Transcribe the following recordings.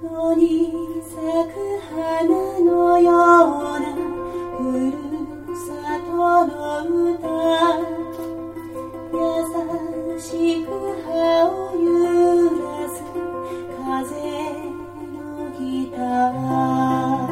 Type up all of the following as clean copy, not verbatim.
野に咲く花のようなふるさとの歌、優しく葉を揺らす風のギター、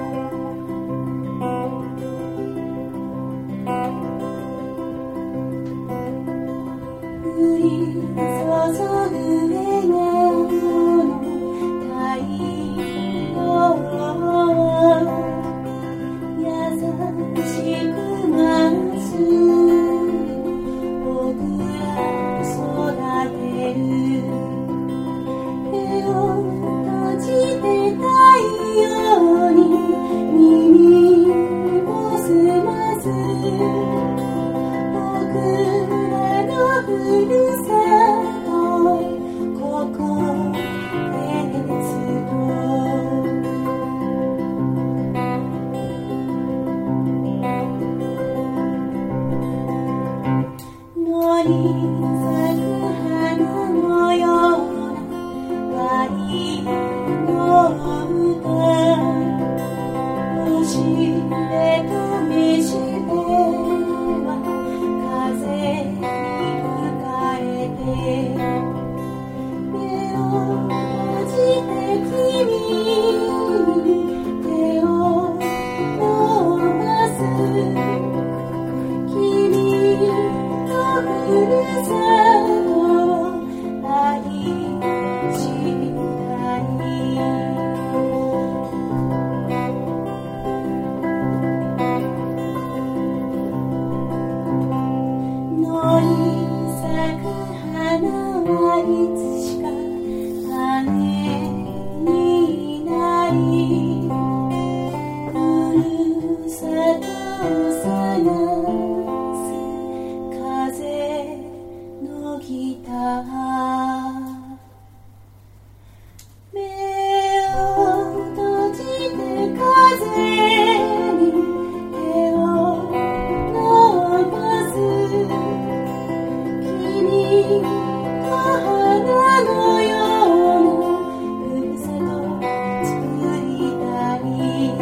降り注ぐ笑顔の太陽は優しくまっすぐ僕ら育てる、手を閉じて太陽に耳を澄ます僕らのふるさと、ここ鉄道、野に咲く花のような愛の歌、虫でとめしては風に吹かれて、目を閉じて君に手を伸ばす、君のふるさとを愛したい。野に咲く花はいつしか種になり、ふるさとを探す風のギター、目を閉じて風に手を伸ばす、君の花のようなふるさと作りたい、